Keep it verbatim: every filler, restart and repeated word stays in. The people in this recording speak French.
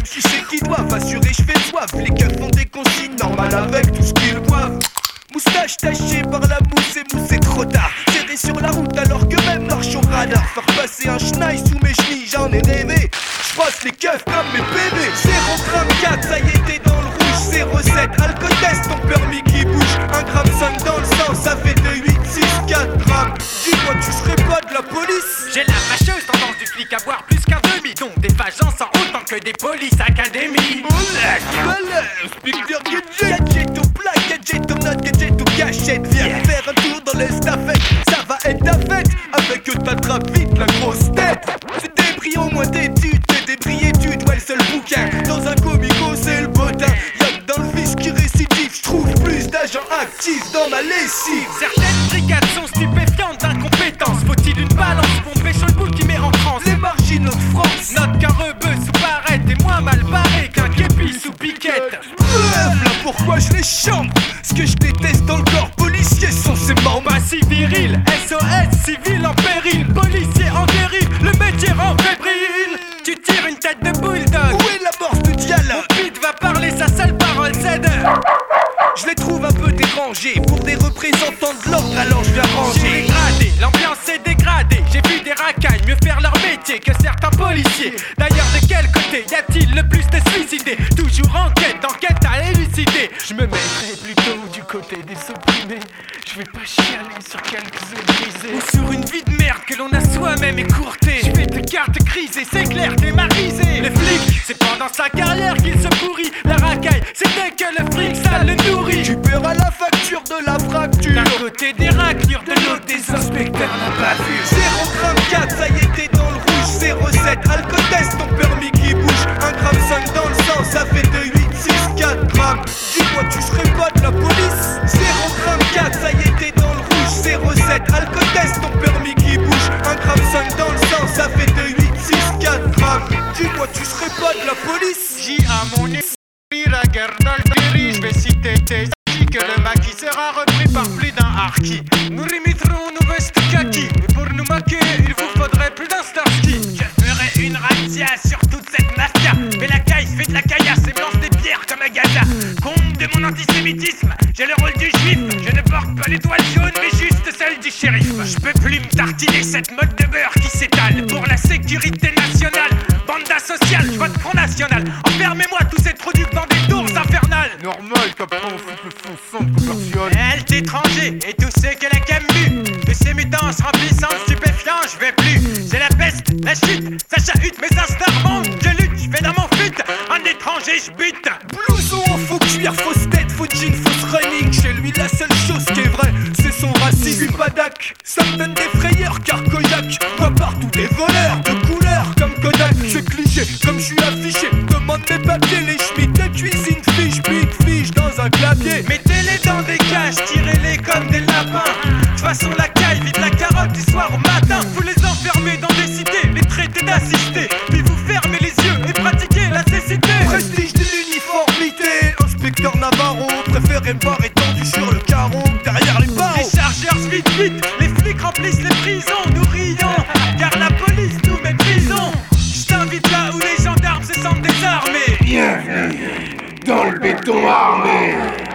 même si c'est qu'ils doivent assurer, je fais soif. Les keufs font des consignes normales avec tout ce qu'ils boivent. Moustache tachée par la mousse et mousse, c'est trop tard. Serré sur la route alors que même marche au radar. Faire passer un schneid sous mes chenilles, j'en ai rêvé. J'froisse les keufs comme mes bébés. Zéro gramme quatre, ça y est t'es dans le rouge. Zéro sept, alcotest, ton permis qui bouge. Un gramme cinq dans le sang, ça fait deux, huit, six, quatre grammes. Dis-moi tu serais pas de la police? J'ai la fâcheuse tendance du flic à boire plus qu'un demi-don. Des fagences en autant que des polices académies. Olé, balèze, Spectre Gadget. Gadget au plat, gadget au note, gadget au cachette. Viens yeah. faire un tour dans l'estafette, ça va être ta fête. Avec eux t'attrapes vite la grosse tête. C'est débris au moins d'études, t'es débris études. Ouais le seul bouquin, dans un comico c'est le botin. Y'a que dans le vice qui récidive, j'trouve plus d'agents actifs dans ma lessive. Certaines brigades sont stupéfiantes d'incompétence. Faut-il une balance pour pécho le bout qui met en transe? Les marginaux de France note qu'un rebeu sous barrette est moins mal barré qu'un képi sous piquette. Voilà pourquoi je les chambre. Ce que je déteste dans le corps policier sont ces membres. Pas si viril, S O S, civil en péril. Policier en dérive, le métier rend fébrile. Tu tires une tête de bulldog. Où est la morse de dialogue? Mon pute va parler sa seule parole, c'est de... Je les trouve un peu dérangés. Pour des représentants de l'ordre, alors je viens ranger. J'ai dégradé, l'ambiance est dégradée. J'ai vu des racailles mieux faire leur métier que certains policiers. D'ailleurs de quel côté y a-t-il le plus de suicidés? Toujours en quête, enquête à élucider. Je me mettrai plutôt du côté des opprimés. Je vais pas chialer sur quelques os brisés, ou sur une vie de merde que l'on a soi-même écourtée. Je fais des cartes grises et c'est clair, démarisé. Le flic, c'est pendant sa carrière qu'il se pourrit. La racaille, c'est dès que le fric ça le nourrit. Tu paieras la facture de la fracture. D'un côté des raclures, de l'autre des inspecteurs n'a pas vu. Zéro gramme quatre, ça y est t'es dans le rouge. Zéro sept, alcotest, ton permis qui bouge. Un gramme cinq dans le sang, ça fait deux, huit, six, quatre grammes. Dis-moi tu serais pas de la police? Zéro gramme quatre, ça y est t'es dans le rouge. Zéro sept, alcotest, ton permis qui bouge. Un gramme cinq dans le sang, ça fait deux, huit, six, quatre grammes. Dis-moi tu serais pas de la police? J à mon esprit, la guerre dans le diri. Je vais citer tes acquis, que le maquis sera repris par plus d'un harki. Nous limiterons nos vestes kaki, mais pour nous maquer, il vous faudrait plus d'un Starsky. Je ferai une razzia sur toute cette mafia. Mais la caille fait de la caillasse et lance des pierres comme à Gaza. Compte de mon antisémitisme, j'ai le rôle du juif. Je ne porte pas l'étoile jaune, mais juste celle du shérif. Je peux plus me tartiner cette mode de beurre qui s'étale pour la sécurité nationale. Bande asociale, je vote Front National. Enfermez-moi tous ces trous ducs dans des tours infernales. Normal qu'après on fout le fond sang de commercial. Elle étranger et tous ceux qu'elle a camu. De ces mutants se remplissant de stupéfiants, je vais plus. C'est la peste, la chute, ça chahute mes instincts remontent. Je lutte, je vais dans mon fut. Un étranger, je bute. Blouson en faux cuir, fausse tête, faux jean, fausse running. Chez lui la seule chose qui est vraie, c'est son racisme. Je suis pas dac, ça me donne des frayeurs car Kodak voit partout des voleurs de couleurs comme Kodak. C'est cliché, comme je suis affiché. Demande mes papiers, les schmitts de cuisine, fiche, bite, fiche dans un clavier. Mettez-les dans des cages, tirez-les comme des lapins. De toute façon la caille vide la carotte du soir au matin. Vous les enfermez dans des cités, les traitez d'assistés. Puis vous fermez les yeux et pratiquez la cécité. Prestige de l'uniformité, inspecteur Navarro préféré me barrer tendu sur le carreau derrière les barreaux. Les chargeurs vite vite, les flics remplissent les prisons. Nous rions, car la police nous méprisons. Je t'invite là où les gendarmes se sentent désarmés. Bienvenue dans le béton armé.